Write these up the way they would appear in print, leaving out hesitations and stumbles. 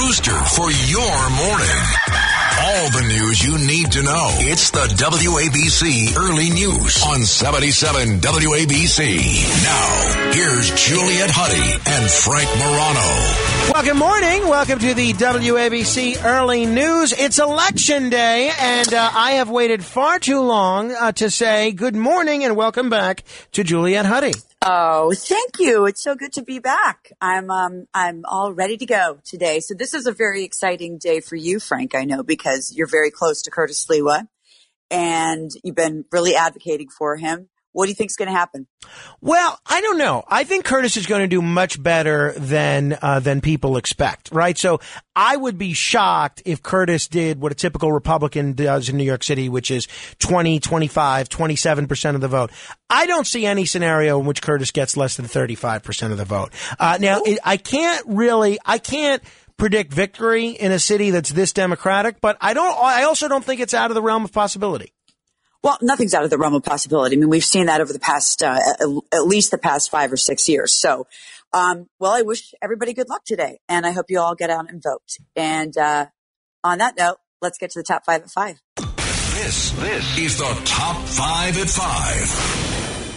booster for your morning. All the news you need to know. It's the WABC Early News on 77 WABC. Now, here's Juliet Huddy and Frank Morano. Well, good morning. Welcome to the WABC Early News. It's Election Day, and I have waited far too long to say good morning and welcome back to Juliet Huddy. Oh, thank you. It's so good to be back. I'm all ready to go today. So this is a very exciting day for you, Frank, I know, because you're very close to Curtis Sliwa and you've been really advocating for him. What do you think is going to happen? Well, I don't know. I think Curtis is going to do much better than people expect, right? So I would be shocked if Curtis did what a typical Republican does in New York City, which is 20, 25, 27% of the vote. I don't see any scenario in which Curtis gets less than 35% of the vote. I can't predict victory in a city that's this Democratic, but I also don't think it's out of the realm of possibility. Well, nothing's out of the realm of possibility. I mean, we've seen that over the past, at least the past 5 or 6 years. So, well, I wish everybody good luck today, and I hope you all get out and vote. And on that note, let's get to the top 5 at 5. This is the top 5 at 5.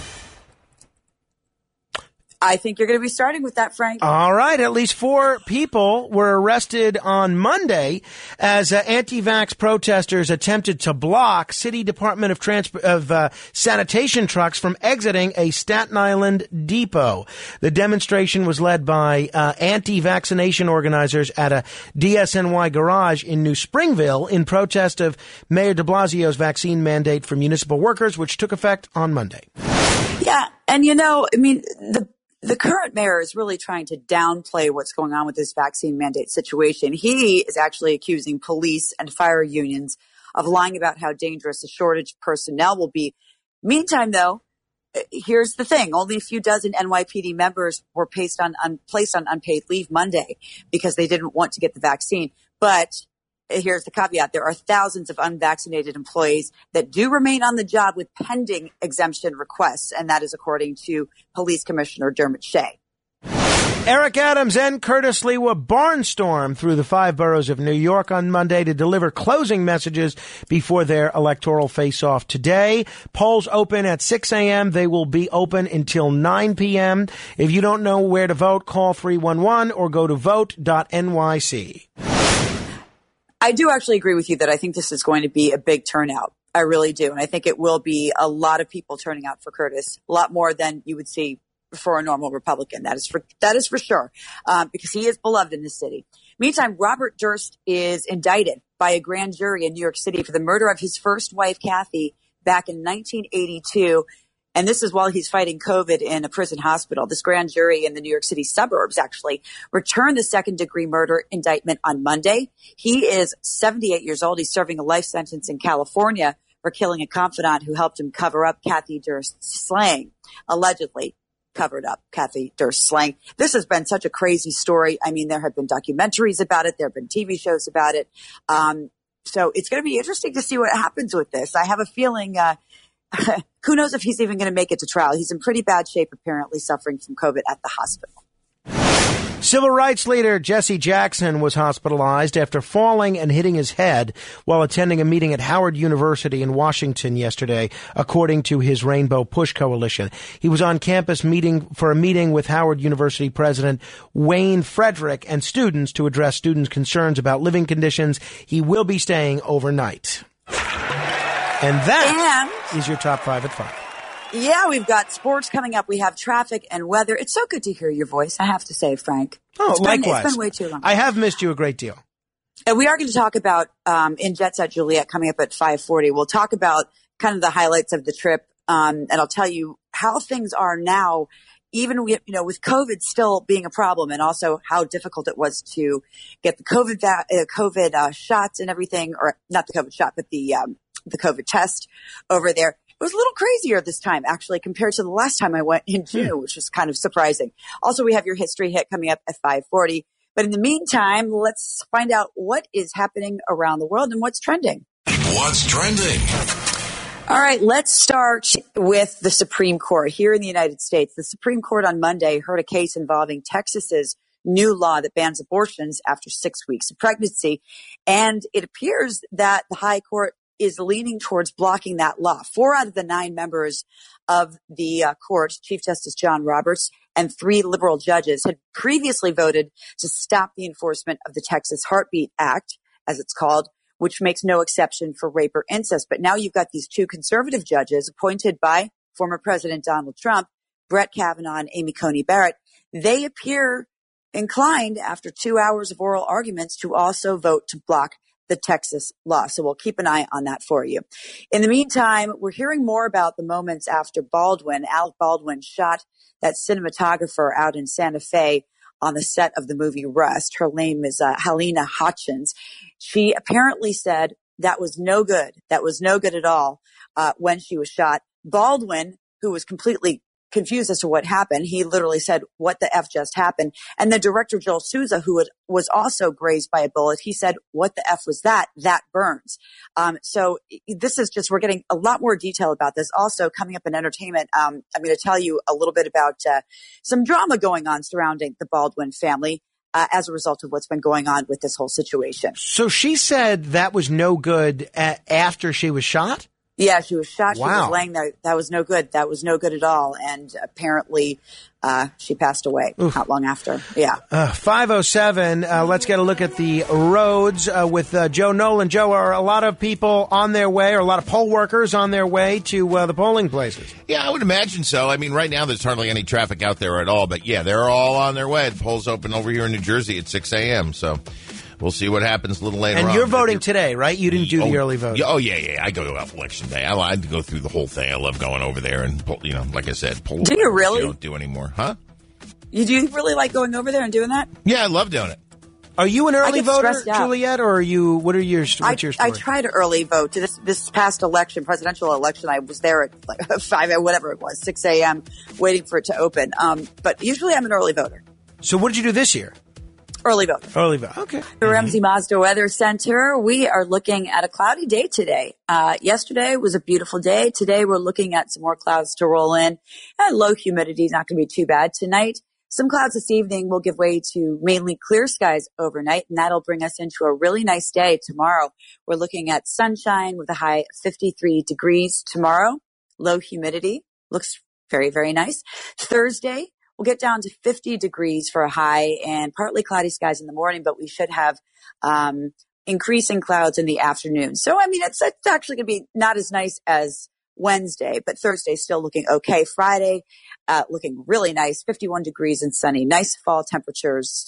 I think you're going to be starting with that, Frank. All right. At least 4 people were arrested on Monday as anti-vax protesters attempted to block City Department of Sanitation trucks from exiting a Staten Island depot. The demonstration was led by anti-vaccination organizers at a DSNY garage in New Springville in protest of Mayor de Blasio's vaccine mandate for municipal workers, which took effect on Monday. Yeah. And, you know, I mean, the current mayor is really trying to downplay what's going on with this vaccine mandate situation. He is actually accusing police and fire unions of lying about how dangerous a shortage of personnel will be. Meantime, though, here's the thing. Only a few dozen NYPD members were placed on unpaid leave Monday because they didn't want to get the vaccine. But here's the caveat. There are thousands of unvaccinated employees that do remain on the job with pending exemption requests, and that is according to Police Commissioner Dermot Shea. Eric Adams and Curtis Sliwa barnstormed through the 5 boroughs of New York on Monday to deliver closing messages before their electoral face-off today. Polls open at 6 a.m. They will be open until 9 p.m. If you don't know where to vote, call 311 or go to vote.nyc. I do actually agree with you that I think this is going to be a big turnout. I really do. And I think it will be a lot of people turning out for Curtis, a lot more than you would see for a normal Republican. That is for sure, because he is beloved in the city. Meantime, Robert Durst is indicted by a grand jury in New York City for the murder of his first wife, Kathy, back in 1982. And this is while he's fighting COVID in a prison hospital. This grand jury in the New York City suburbs actually returned the second-degree murder indictment on Monday. He is 78 years old. He's serving a life sentence in California for killing a confidant who helped him cover up Kathy Durst's slaying, allegedly covered up Kathy Durst's slaying. This has been such a crazy story. I mean, there have been documentaries about it. There have been TV shows about it. So it's going to be interesting to see what happens with this. I have a feeling who knows if he's even going to make it to trial. He's in pretty bad shape, apparently suffering from COVID at the hospital. Civil rights leader Jesse Jackson was hospitalized after falling and hitting his head while attending a meeting at Howard University in Washington yesterday, according to his Rainbow Push Coalition. He was on campus for a meeting with Howard University President Wayne Frederick and students to address students' concerns about living conditions. He will be staying overnight. And that is your top 5 at 5. Yeah, we've got sports coming up. We have traffic and weather. It's so good to hear your voice, I have to say, Frank. Likewise. It's been way too long. I have missed you a great deal. And we are going to talk about, in Jet Set Juliet coming up at 5:40. We'll talk about kind of the highlights of the trip. And I'll tell you how things are now, even with COVID still being a problem, and also how difficult it was to get the COVID shots and everything, or not the COVID shot, but the COVID test over there. It was a little crazier this time, actually, compared to the last time I went in June, which was kind of surprising. Also, we have your history hit coming up at 5:40. But in the meantime, let's find out what is happening around the world and what's trending. What's trending? All right, let's start with the Supreme Court here in the United States. The Supreme Court on Monday heard a case involving Texas's new law that bans abortions after 6 weeks of pregnancy. And it appears that the High Court is leaning towards blocking that law. 4 out of the 9 members of the court, Chief Justice John Roberts and 3 liberal judges, had previously voted to stop the enforcement of the Texas Heartbeat Act, as it's called, which makes no exception for rape or incest. But now you've got these 2 conservative judges appointed by former President Donald Trump, Brett Kavanaugh and Amy Coney Barrett. They appear inclined, after 2 hours of oral arguments, to also vote to block the Texas law. So we'll keep an eye on that for you. In the meantime, we're hearing more about the moments after Alec Baldwin, shot that cinematographer out in Santa Fe on the set of the movie Rust. Her name is Helena Hutchins. She apparently said that was no good. That was no good at all when she was shot. Baldwin, who was completely confused as to what happened, he literally said, "What the F just happened?" And the director, Joel Souza, who was also grazed by a bullet, he said, "What the F was that? That burns." So this is just, we're getting a lot more detail about this. Also coming up in entertainment, I'm going to tell you a little bit about some drama going on surrounding the Baldwin family as a result of what's been going on with this whole situation. So she said that was no good after she was shot? Yeah, she was shot. Wow. She was laying there. That was no good. That was no good at all. And apparently she passed away not long after. Yeah. 5:07. Let's get a look at the roads with Joe Nolan. Joe, are a lot of people on their way, or a lot of poll workers on their way to the polling places? Yeah, I would imagine so. I mean, right now there's hardly any traffic out there at all. But, yeah, they're all on their way. The polls open over here in New Jersey at 6 a.m., so we'll see what happens a little later on. And you're voting today, right? You didn't do the early vote. Oh, yeah. I go to election day. I like to go through the whole thing. I love going over there and, like I said, poll. Do you really? You don't do anymore, huh? You do really like going over there and doing that? Yeah, I love doing it. Are you an early voter, Juliet, or are you? What's your story? I tried to early vote to this past election, presidential election. I was there at like 6 a.m. waiting for it to open. But usually I'm an early voter. So what did you do this year? Early vote. Early vote. Okay. The Ramsey Mazda Weather Center. We are looking at a cloudy day today. Yesterday was a beautiful day. Today we're looking at some more clouds to roll in. And low humidity is not going to be too bad. Tonight, some clouds this evening will give way to mainly clear skies overnight, and that'll bring us into a really nice day tomorrow. We're looking at sunshine with a high of 53 degrees tomorrow. Low humidity. Looks very, very nice. Thursday, we'll get down to 50 degrees for a high and partly cloudy skies in the morning, but we should have increasing clouds in the afternoon. So, I mean, it's actually going to be not as nice as Wednesday, but Thursday still looking okay. Friday, looking really nice, 51 degrees and sunny. Nice fall temperatures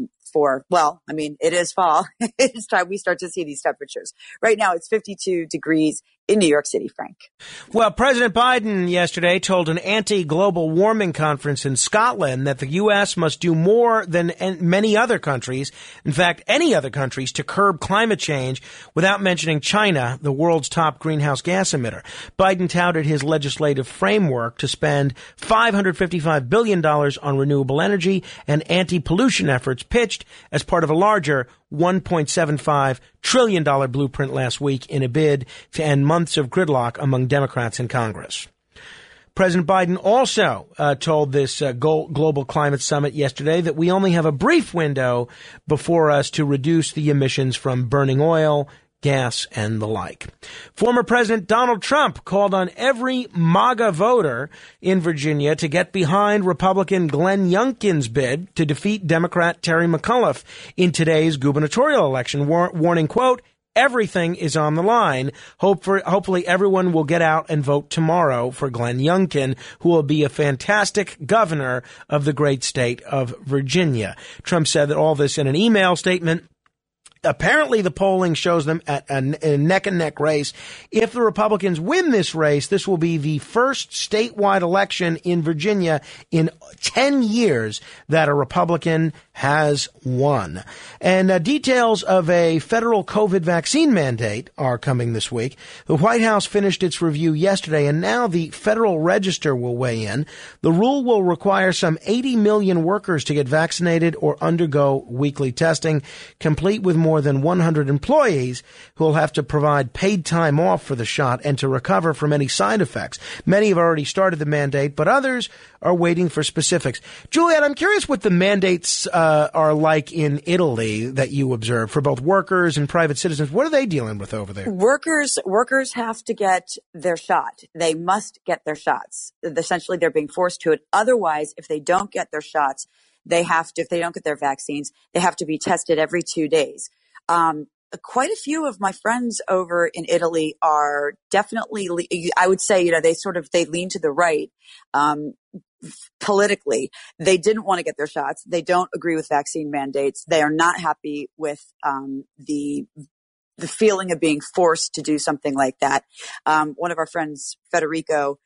it is fall. It's time we start to see these temperatures. Right now, it's 52 degrees in New York City, Frank. Well, President Biden yesterday told an anti-global warming conference in Scotland that the U.S. must do more than many other countries, in fact, any other countries, to curb climate change without mentioning China, the world's top greenhouse gas emitter. Biden touted his legislative framework to spend $555 billion on renewable energy and anti-pollution efforts pitched as part of a larger $1.75 trillion blueprint last week in a bid to end months of gridlock among Democrats in Congress. President Biden also told this global climate summit yesterday that we only have a brief window before us to reduce the emissions from burning oil, gas, and the like. Former President Donald Trump called on every MAGA voter in Virginia to get behind Republican Glenn Youngkin's bid to defeat Democrat Terry McAuliffe in today's gubernatorial election, warning, quote, "Everything is on the line. Hopefully everyone will get out and vote tomorrow for Glenn Youngkin, who will be a fantastic governor of the great state of Virginia." Trump said that all this in an email statement. Apparently, the polling shows them at a neck-and-neck race. If the Republicans win this race, this will be the first statewide election in Virginia in 10 years that a Republican has won. And details of a federal COVID vaccine mandate are coming this week. The White House finished its review yesterday, and now the Federal Register will weigh in. The rule will require some 80 million workers to get vaccinated or undergo weekly testing, complete with more than 100 employees who will have to provide paid time off for the shot and to recover from any side effects. Many have already started the mandate, but others are waiting for specifics. Juliet, I'm curious what the mandate's are like in Italy that you observe for both workers and private citizens? What are they dealing with over there? Workers have to get their shot. They must get their shots. Essentially, they're being forced to it. Otherwise, if they don't get their shots, if they don't get their vaccines, they have to be tested every 2 days. Quite a few of my friends over in Italy are definitely, I would say, they lean to the right. Politically, they didn't want to get their shots. They don't agree with vaccine mandates. They are not happy with the feeling of being forced to do something like that. One of our friends, Federico,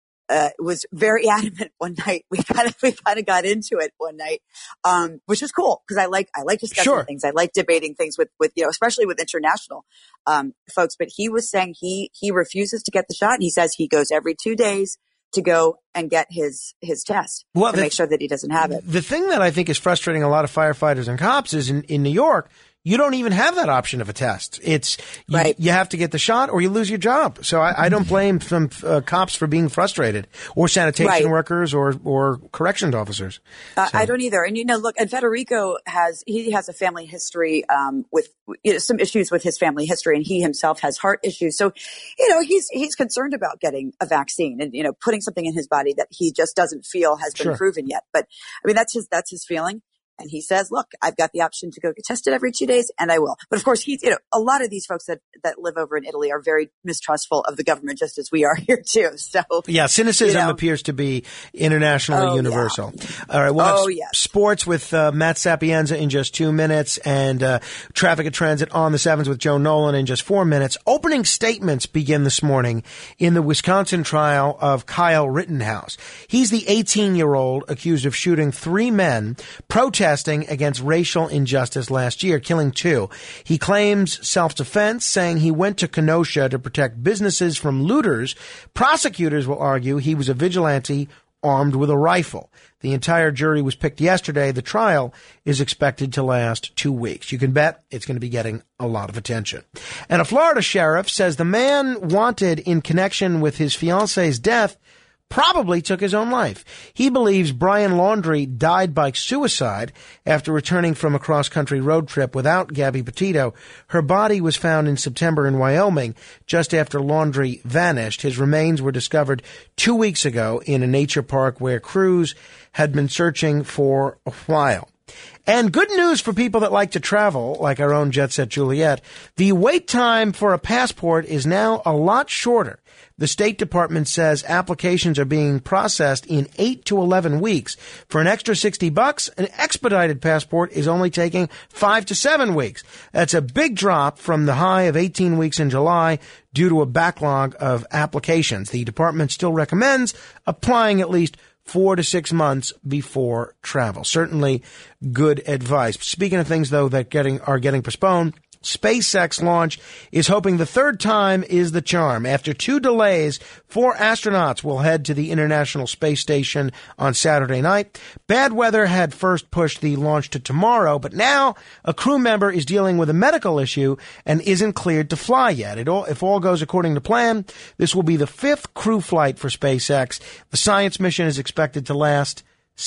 was very adamant one night. We kind of got into it one night, which was cool because I like discussing things. I like debating things with especially with international folks. But he was saying he refuses to get the shot, and he says he goes every 2 days to go and get his test to make sure that he doesn't have it. The thing that I think is frustrating a lot of firefighters and cops is in New York, you don't even have that option of a test. It's you have to get the shot or you lose your job. So I don't blame some cops for being frustrated, or sanitation workers or corrections officers. I don't either. And look, and Federico has a family history with some issues with his family history, and he himself has heart issues. So he's concerned about getting a vaccine and putting something in his body that he just doesn't feel has been proven yet. But I mean that's his feeling. And he says, look, I've got the option to go get tested every 2 days, and I will. But of course, a lot of these folks that live over in Italy are very mistrustful of the government, just as we are here too. So yeah, cynicism appears to be internationally universal. Yeah. All right, we'll have sports with Matt Sapienza in just 2 minutes, and traffic and transit on the 7s with Joe Nolan in just 4 minutes. Opening statements begin this morning in the Wisconsin trial of Kyle Rittenhouse. He's the 18-year-old accused of shooting 3 men protesting against racial injustice last year, killing 2. He claims self-defense, saying he went to Kenosha to protect businesses from looters. Prosecutors will argue he was a vigilante armed with a rifle. The entire jury was picked yesterday. The trial is expected to last 2 weeks. You can bet it's going to be getting a lot of attention. And a Florida sheriff says the man wanted in connection with his fiance's death probably took his own life. He believes Brian Laundrie died by suicide after returning from a cross-country road trip without Gabby Petito. Her body was found in September in Wyoming just after Laundrie vanished. His remains were discovered 2 weeks ago in a nature park where crews had been searching for a while. And good news for people that like to travel, like our own Jet Set Juliet. The wait time for a passport is now a lot shorter. The State Department says applications are being processed in 8 to 11 weeks. For an extra $60, an expedited passport is only taking 5 to 7 weeks. That's a big drop from the high of 18 weeks in July due to a backlog of applications. The department still recommends applying at least 4 to 6 months before travel. Certainly good advice. Speaking of things, though, that are getting postponed, SpaceX launch is hoping the third time is the charm. After 2 delays, 4 astronauts will head to the International Space Station on Saturday night. Bad weather had first pushed the launch to tomorrow, but now a crew member is dealing with a medical issue and isn't cleared to fly yet. If all goes according to plan, this will be the 5th crew flight for SpaceX. The science mission is expected to last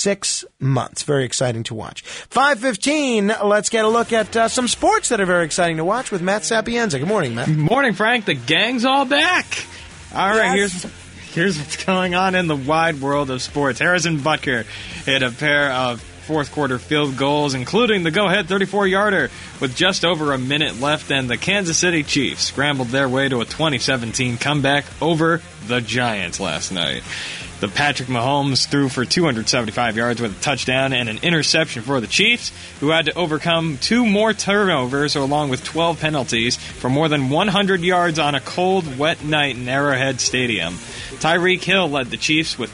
6 months. Very exciting to watch. 5:15, let's get a look at some sports that are very exciting to watch with Matt Sapienza. Good morning, Matt. Good morning, Frank. The gang's all back. All right, here's what's going on in the wide world of sports. Harrison Butker hit a pair of fourth-quarter field goals, including the go-ahead 34-yarder with just over a minute left, and the Kansas City Chiefs scrambled their way to a 2017 comeback over the Giants last night. The Patrick Mahomes threw for 275 yards with a touchdown and an interception for the Chiefs, who had to overcome 2 more turnovers along with 12 penalties for more than 100 yards on a cold, wet night in Arrowhead Stadium. Tyreek Hill led the Chiefs with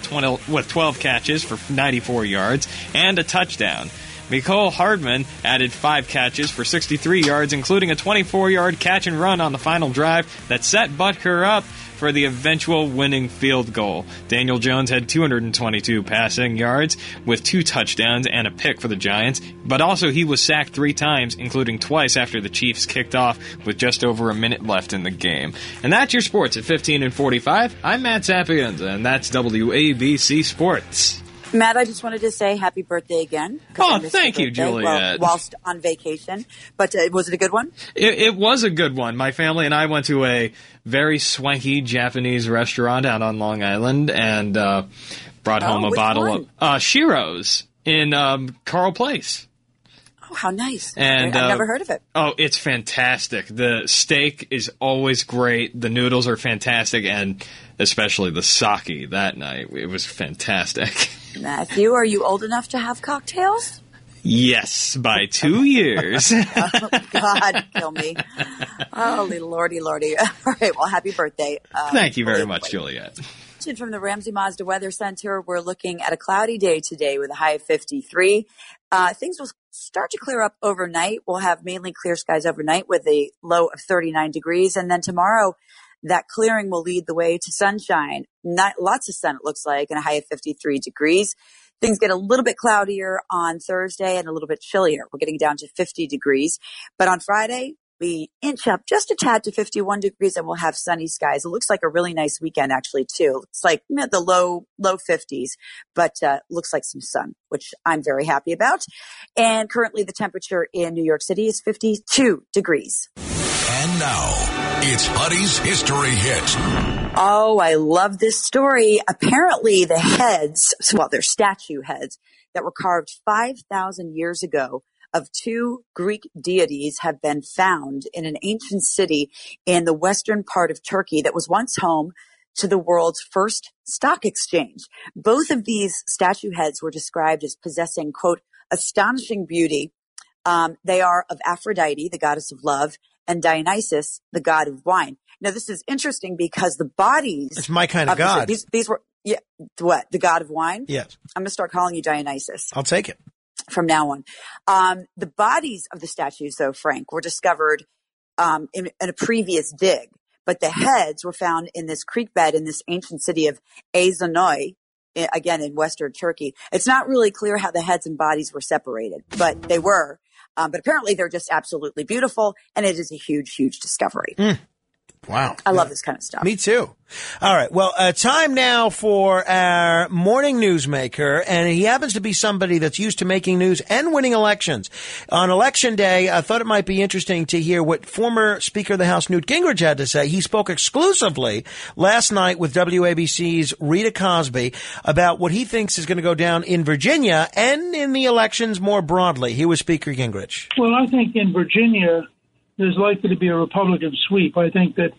12 catches for 94 yards and a touchdown. Mecole Hardman added 5 catches for 63 yards, including a 24-yard catch and run on the final drive that set Butker up for the eventual winning field goal. Daniel Jones had 222 passing yards with 2 touchdowns and a pick for the Giants, but also he was sacked 3 times, including twice after the Chiefs kicked off with just over a minute left in the game. And that's your sports at 15 and 45. I'm Matt Sapienza, and that's WABC Sports. Matt, I just wanted to say happy birthday again. Oh, thank you, Juliet. Whilst on vacation. But was it a good one? It was a good one. My family and I went to a very swanky Japanese restaurant out on Long Island and brought home a bottle of Shiro's in Carl Place. Oh, how nice. And I've never heard of it. Oh, it's fantastic. The steak is always great. The noodles are fantastic. And especially the sake that night. It was fantastic. Matthew, are you old enough to have cocktails? Yes, by 2 years. Oh, God, kill me. Holy lordy. All right, well, happy birthday. Thank you very much, Juliet. From the Ramsey Mazda Weather Center, we're looking at a cloudy day today with a high of 53. Things will start to clear up overnight. We'll have mainly clear skies overnight with a low of 39 degrees. And then tomorrow, that clearing will lead the way to sunshine. Lots of sun, it looks like, and a high of 53 degrees. Things get a little bit cloudier on Thursday and a little bit chillier. We're getting down to 50 degrees. But on Friday, we inch up just a tad to 51 degrees and we'll have sunny skies. It looks like a really nice weekend, actually, too. It's like the low 50s, but looks like some sun, which I'm very happy about. And currently the temperature in New York City is 52 degrees. And now, it's Huddy's History Hit. Oh, I love this story. Apparently the heads, well, they're statue heads that were carved 5,000 years ago of two Greek deities have been found in an ancient city in the western part of Turkey that was once home to the world's first stock exchange. Both of these statue heads were described as possessing, quote, astonishing beauty. They are of Aphrodite, the goddess of love, and Dionysus, the god of wine. Now, this is interesting because the bodies... It's my kind of god. These were, what, the god of wine? Yes. I'm going to start calling you Dionysus. I'll take it. From now on. The bodies of the statues, though, Frank, were discovered in a previous dig, but the heads were found in this creek bed in this ancient city of Ezonoi, again in western Turkey. It's not really clear how the heads and bodies were separated, but they were. But apparently they're just absolutely beautiful, and it is a huge, huge discovery. Wow. I love this kind of stuff. Me too. All right. Well, time now for our morning newsmaker, and he happens to be somebody that's used to making news and winning elections. On Election Day, I thought it might be interesting to hear what former Speaker of the House Newt Gingrich had to say. He spoke exclusively last night with WABC's Rita Cosby about what he thinks is going to go down in Virginia and in the elections more broadly. Here was Speaker Gingrich. Well, I think in Virginia, there's likely to be a Republican sweep. I think that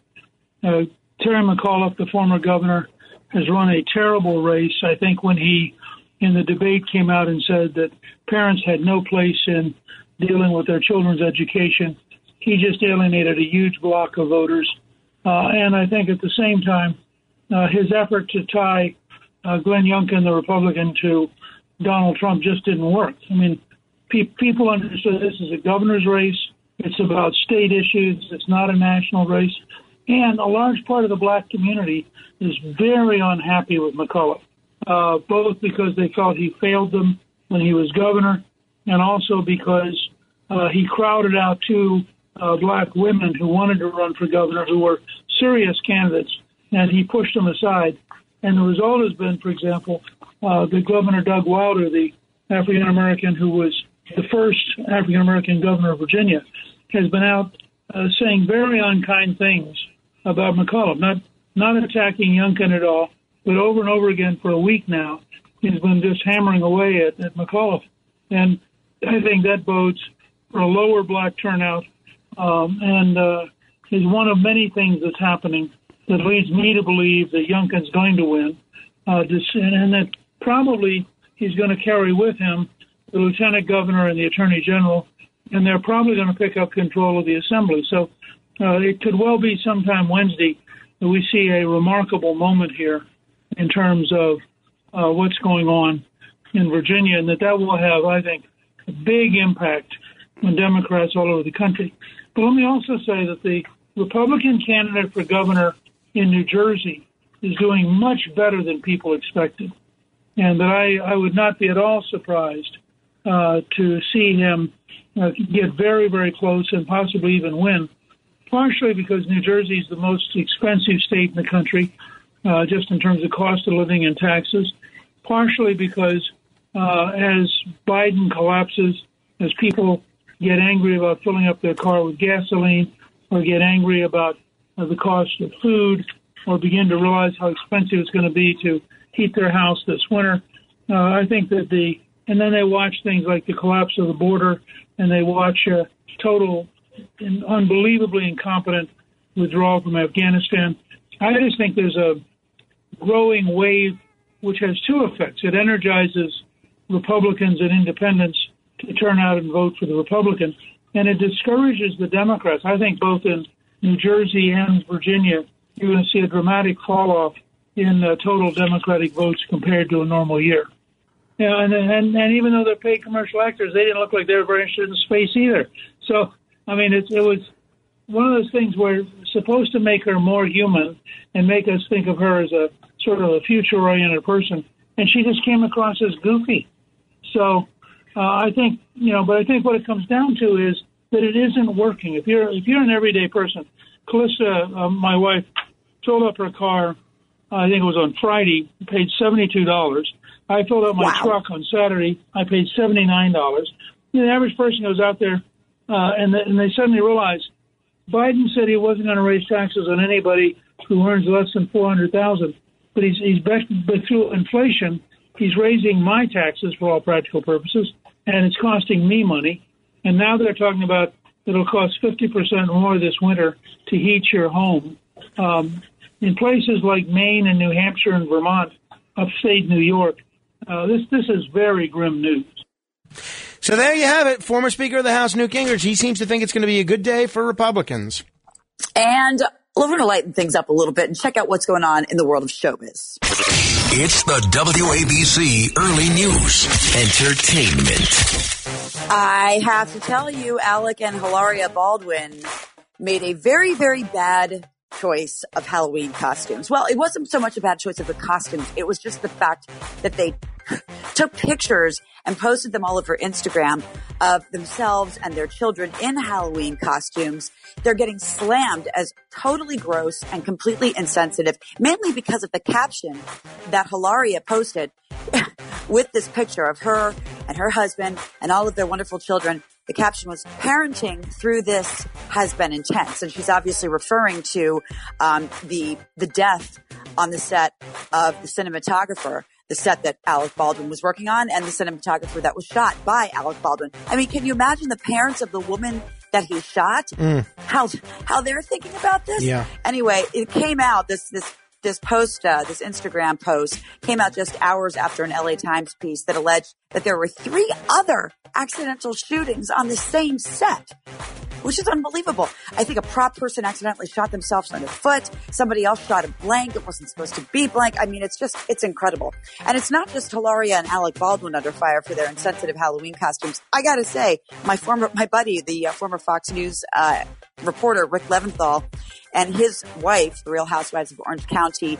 Terry McAuliffe, the former governor, has run a terrible race. I think when he, in the debate, came out and said that parents had no place in dealing with their children's education, he just alienated a huge block of voters. And I think at the same time, his effort to tie Glenn Youngkin, the Republican, to Donald Trump just didn't work. I mean, people understood this is a governor's race. It's about state issues. It's not a national race. And a large part of the black community is very unhappy with McAuliffe, both because they felt he failed them when he was governor and also because he crowded out two black women who wanted to run for governor who were serious candidates, and he pushed them aside. And the result has been, for example, the Governor Doug Wilder, the African-American who was the first African-American governor of Virginia, has been out saying very unkind things about McAuliffe, not attacking Youngkin at all, but over and over again for a week now, he's been just hammering away at McAuliffe. And I think that bodes for a lower black turnout and is one of many things that's happening that leads me to believe that Youngkin's going to win, and that probably he's going to carry with him the lieutenant governor and the attorney general, and they're probably going to pick up control of the assembly. So it could well be sometime Wednesday that we see a remarkable moment here in terms of what's going on in Virginia, and that will have, I think, a big impact on Democrats all over the country. But let me also say that the Republican candidate for governor in New Jersey is doing much better than people expected, and that I would not be at all surprised to see him get very, very close and possibly even win, partially because New Jersey is the most expensive state in the country, just in terms of cost of living and taxes, partially because as Biden collapses, as people get angry about filling up their car with gasoline or get angry about the cost of food or begin to realize how expensive it's going to be to heat their house this winter, I think that and then they watch things like the collapse of the border, and they watch total and unbelievably incompetent withdrawal from Afghanistan. I just think there's a growing wave which has two effects. It energizes Republicans and independents to turn out and vote for the Republican, and it discourages the Democrats. I think both in New Jersey and Virginia, you're going to see a dramatic fall-off in total Democratic votes compared to a normal year. Yeah, and even though they're paid commercial actors, they didn't look like they were very interested in space either. So, I mean, it was one of those things where it's supposed to make her more human and make us think of her as a sort of a future-oriented person, and she just came across as goofy. So, I think but I think what it comes down to is that it isn't working. If you're an everyday person, Calista, my wife, filled up her car. I think it was on Friday. Paid $72. I filled up my truck on Saturday. I paid $79. The average person goes out there, and they suddenly realize Biden said he wasn't going to raise taxes on anybody who earns less than $400,000, but but through inflation, he's raising my taxes for all practical purposes, and it's costing me money. And now they're talking about it'll cost 50% more this winter to heat your home. In places like Maine and New Hampshire and Vermont, upstate New York, this is very grim news. So there you have it. Former Speaker of the House, Newt Gingrich. He seems to think it's going to be a good day for Republicans. And we're going to lighten things up a little bit and check out what's going on in the world of showbiz. It's the WABC Early News Entertainment. I have to tell you, Alec and Hilaria Baldwin made a very, very bad choice of Halloween costumes. Well, it wasn't so much a bad choice of the costumes. It was just the fact that they took pictures and posted them all over Instagram of themselves and their children in Halloween costumes. They're getting slammed as totally gross and completely insensitive, mainly because of the caption that Hilaria posted with this picture of her and her husband and all of their wonderful children. The caption was, "Parenting through this has been intense." And she's obviously referring to the death on the set of the cinematographer, the set that Alec Baldwin was working on, and the cinematographer that was shot by Alec Baldwin. I mean, can you imagine the parents of the woman that he shot? How they're thinking about this? Yeah. Anyway, it came out, this post, this Instagram post came out just hours after an LA Times piece that alleged that there were 3 other accidental shootings on the same set, which is unbelievable. I think a prop person accidentally shot themselves in the foot. Somebody else shot a blank. It wasn't supposed to be blank. I mean, it's incredible. And it's not just Hilaria and Alec Baldwin under fire for their insensitive Halloween costumes. I gotta say, my buddy, the former Fox News reporter, Rick Leventhal, and his wife, the Real Housewives of Orange County,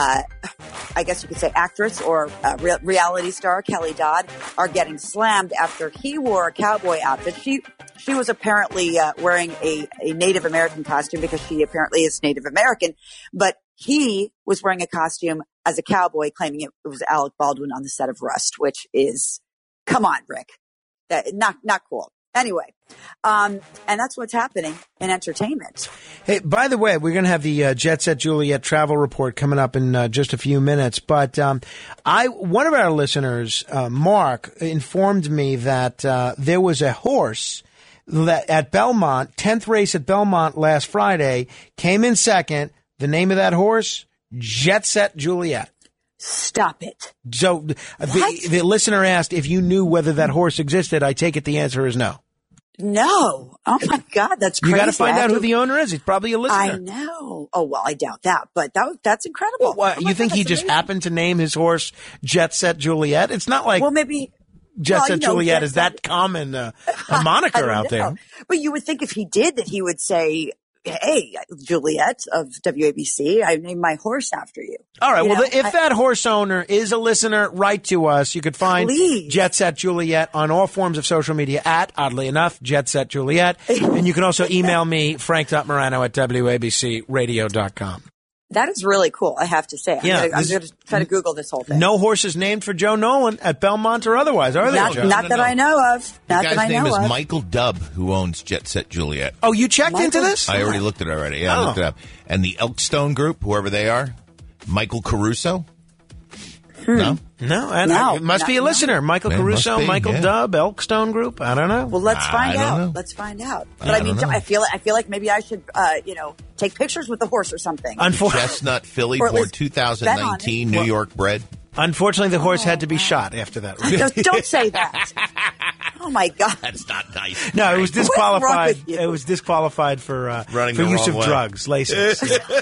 I guess you could say actress or reality star, Kelly Dodd, are getting slammed after he wore a cowboy outfit. She was apparently wearing a Native American costume because she apparently is Native American, but he was wearing a costume as a cowboy, claiming it was Alec Baldwin on the set of Rust, which is, come on, Rick, not cool. Anyway, and that's what's happening in entertainment. Hey, by the way, we're going to have the Jet Set Juliet travel report coming up in just a few minutes. But one of our listeners, Mark, informed me that there was a horse at Belmont, 10th race at Belmont last Friday, came in second. The name of that horse, Jet Set Juliet. Stop it. So the listener asked if you knew whether that horse existed. I take it the answer is no. No. Oh, my God. That's crazy. You got to find out who the owner is. He's probably a listener. I know. Oh, well, I doubt that, but that's incredible. Well, you think he just happened to name his horse Jet Set Juliet? It's not like maybe Jet Set Juliet is that common a moniker out there. But you would think if he did that he would say, "Hey, Juliet of WABC, I named my horse after you." All right. If that horse owner is a listener, write to us. You could find Jet Set Juliet on all forms of social media at, oddly enough, Jet Set Juliet. And you can also email me, frank.morano@wabcradio.com. That is really cool, I have to say. Yeah, I'm going to try to Google this whole thing. No horses named for Joe Nolan at Belmont or otherwise, are there, Joe? Not that I know of. The guy's name is Michael Dubb, who owns Jet Set Juliet. Oh, you checked into this? I already looked at it already. Yeah, I looked it up. And the Elkstone Group, whoever they are, Michael Caruso? No? No, it must be a listener. Michael Caruso, Michael Dubb, Elkstone Group. I don't know. Well, let's find out. Let's find out. But I mean, I feel like maybe I should, take pictures with the horse or something. Chestnut filly, born 2019, New York bred. Unfortunately, the horse had to be shot after that. Don't say that. Oh my God, that's not nice. No, it was disqualified. It was disqualified for use of drugs, Lasix.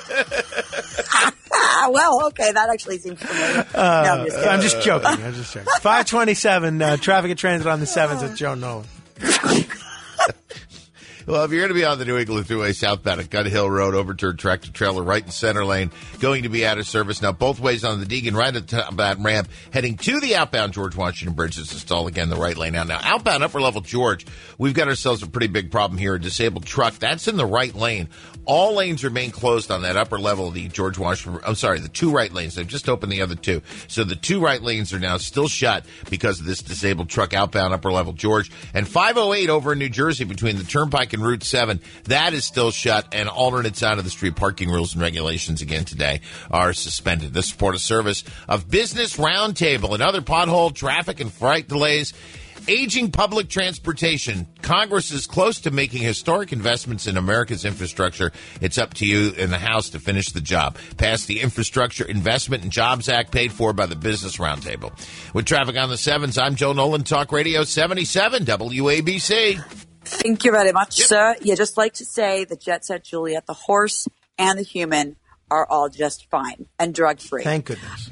Well, okay, that actually seems familiar. No, I'm just joking. 527 traffic and transit on the 7s with Joe Nolan. Well, if you're going to be on the New England Thruway southbound at Gun Hill Road, overturned tractor trailer right in center lane, going to be out of service. Now, both ways on the Deegan, right at the top of that ramp, heading to the outbound George Washington Bridge is installed again, the right lane now. Now, outbound upper level George, we've got ourselves a pretty big problem here. A disabled truck, that's in the right lane. All lanes remain closed on that upper level of the George Washington. I'm sorry, the two right lanes. They've just opened the other two. So the two right lanes are now still shut because of this disabled truck outbound upper level George. And 508 over in New Jersey between the Turnpike and Route 7, that is still shut. And alternate side of the street parking rules and regulations again today are suspended. The support of service of Business Roundtable and other pothole, traffic, and freight delays. Aging public transportation. Congress is close to making historic investments in America's infrastructure. It's up to you in the House to finish the job. Pass the Infrastructure Investment and Jobs Act paid for by the Business Roundtable. With traffic on the 7s, I'm Joe Nolan, Talk Radio 77 WABC. Thank you very much, sir. You just like to say the Jet Set Juliet, the horse and the human are all just fine and drug-free. Thank goodness.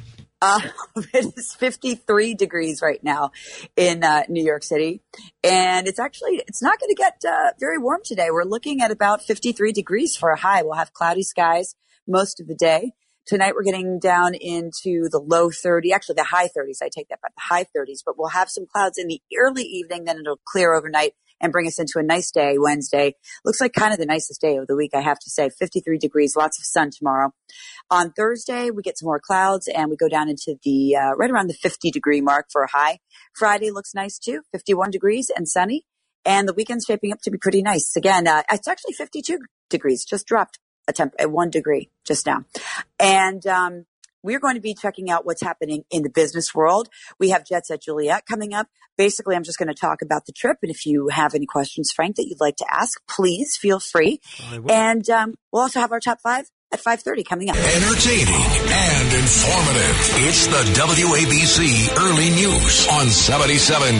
It is 53 degrees right now in New York City. And it's not going to get very warm today. We're looking at about 53 degrees for a high. We'll have cloudy skies most of the day. Tonight, we're getting down into the low 30s, actually the high 30s. I take that back, the high 30s, but we'll have some clouds in the early evening. Then it'll clear overnight and bring us into a nice day Wednesday. Looks like kind of the nicest day of the week, I have to say. 53 degrees, lots of sun tomorrow. On Thursday, we get some more clouds and we go down into the right around the 50-degree mark for a high. Friday looks nice too, 51 degrees and sunny. And the weekend's shaping up to be pretty nice. Again, it's actually 52 degrees, just dropped at 1 degree just now. And we're going to be checking out what's happening in the business world. We have Jet Set Juliet coming up. Basically, I'm just going to talk about the trip. And if you have any questions, Frank, that you'd like to ask, please feel free. And we'll also have our top 5 at 5:30 coming up. Entertaining and informative. It's the WABC Early News on 77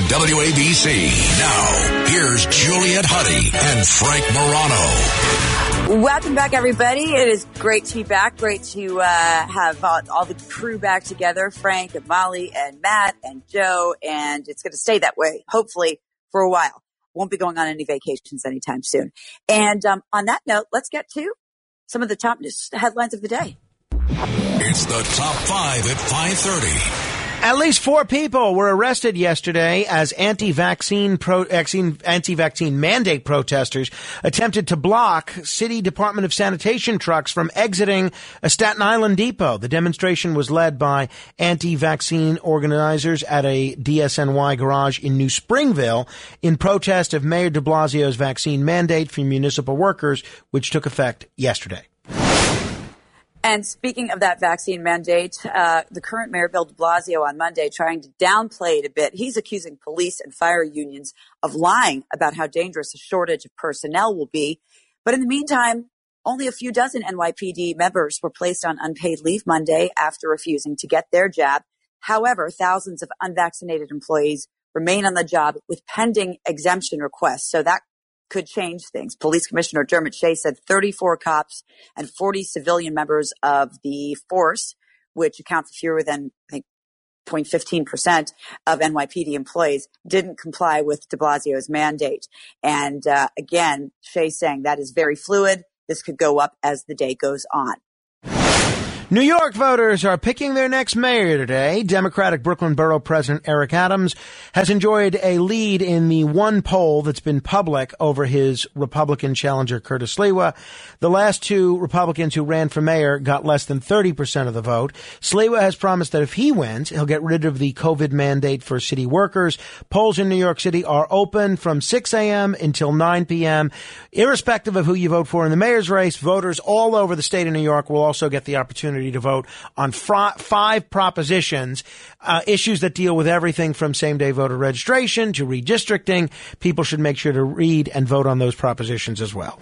WABC. Now, here's Juliet Huddy and Frank Morano. Welcome back, everybody. It is great to be back. Great to have all the crew back together, Frank and Molly and Matt and Joe. And it's going to stay that way, hopefully, for a while. Won't be going on any vacations anytime soon. And on that note, let's get to some of the top news headlines of the day. It's the top 5 at 5:30. At least 4 people were arrested yesterday as anti-vaccine mandate protesters attempted to block City Department of Sanitation trucks from exiting a Staten Island depot. The demonstration was led by anti-vaccine organizers at a DSNY garage in New Springville in protest of Mayor de Blasio's vaccine mandate for municipal workers, which took effect yesterday. And speaking of that vaccine mandate, the current mayor, Bill de Blasio, on Monday, trying to downplay it a bit. He's accusing police and fire unions of lying about how dangerous a shortage of personnel will be. But in the meantime, only a few dozen NYPD members were placed on unpaid leave Monday after refusing to get their jab. However, thousands of unvaccinated employees remain on the job with pending exemption requests. So that could change things. Police Commissioner Dermot Shea said 34 cops and 40 civilian members of the force, which account for fewer than, I think, 0.15% of NYPD employees, didn't comply with de Blasio's mandate. And again, Shea saying that is very fluid. This could go up as the day goes on. New York voters are picking their next mayor today. Democratic Brooklyn Borough President Eric Adams has enjoyed a lead in the one poll that's been public over his Republican challenger, Curtis Sliwa. The last two Republicans who ran for mayor got less than 30% of the vote. Sliwa has promised that if he wins, he'll get rid of the COVID mandate for city workers. Polls in New York City are open from 6 a.m. until 9 p.m. Irrespective of who you vote for in the mayor's race, voters all over the state of New York will also get the opportunity to vote on 5 propositions, issues that deal with everything from same-day voter registration to redistricting. People should make sure to read and vote on those propositions as well.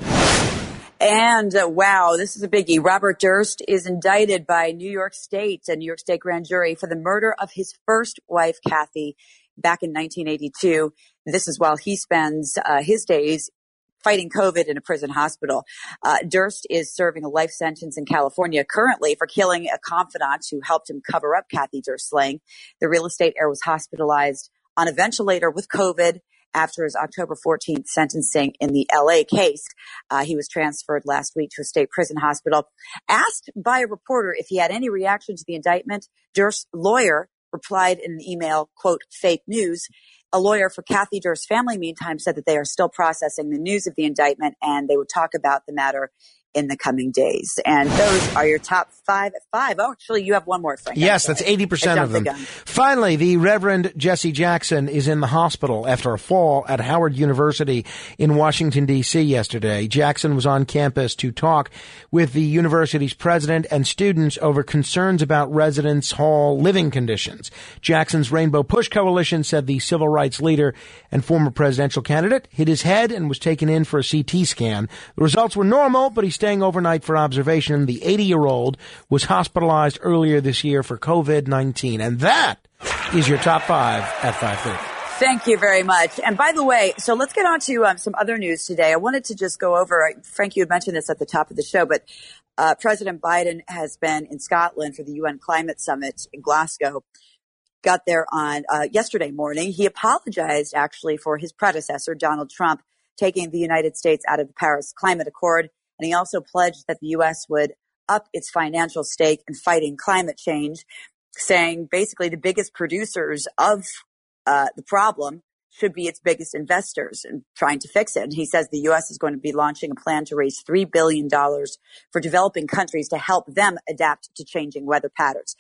And wow, this is a biggie. Robert Durst is indicted by New York State, a New York State grand jury, for the murder of his first wife, Kathy, back in 1982. This is while he spends his days fighting COVID in a prison hospital. Durst is serving a life sentence in California currently for killing a confidant who helped him cover up Kathy Durst's slaying. The real estate heir was hospitalized on a ventilator with COVID after his October 14th sentencing in the LA case. He was transferred last week to a state prison hospital. Asked by a reporter if he had any reaction to the indictment, Durst's lawyer replied in an email, quote, "fake news." A lawyer for Kathy Durst's family, meantime, said that they are still processing the news of the indictment and they would talk about the matter in the coming days. And those are your top 5 at 5. Oh, actually, you have one more, Frank. Yes, that's 80% of them. Finally, the Reverend Jesse Jackson is in the hospital after a fall at Howard University in Washington, D.C. yesterday. Jackson was on campus to talk with the university's president and students over concerns about residence hall living conditions. Jackson's Rainbow Push Coalition said the civil rights leader and former presidential candidate hit his head and was taken in for a CT scan. The results were normal, but he's staying overnight for observation. The 80-year-old was hospitalized earlier this year for COVID-19. And that is your top 5 at 5:30. Thank you very much. And by the way, so let's get on to some other news today. I wanted to just go over, Frank, you had mentioned this at the top of the show, but President Biden has been in Scotland for the UN Climate Summit in Glasgow. Got there on yesterday morning. He apologized, actually, for his predecessor, Donald Trump, taking the United States out of the Paris Climate Accord. And he also pledged that the U.S. would up its financial stake in fighting climate change, saying basically the biggest producers of the problem should be its biggest investors in trying to fix it. And he says the U.S. is going to be launching a plan to raise $3 billion for developing countries to help them adapt to changing weather patterns.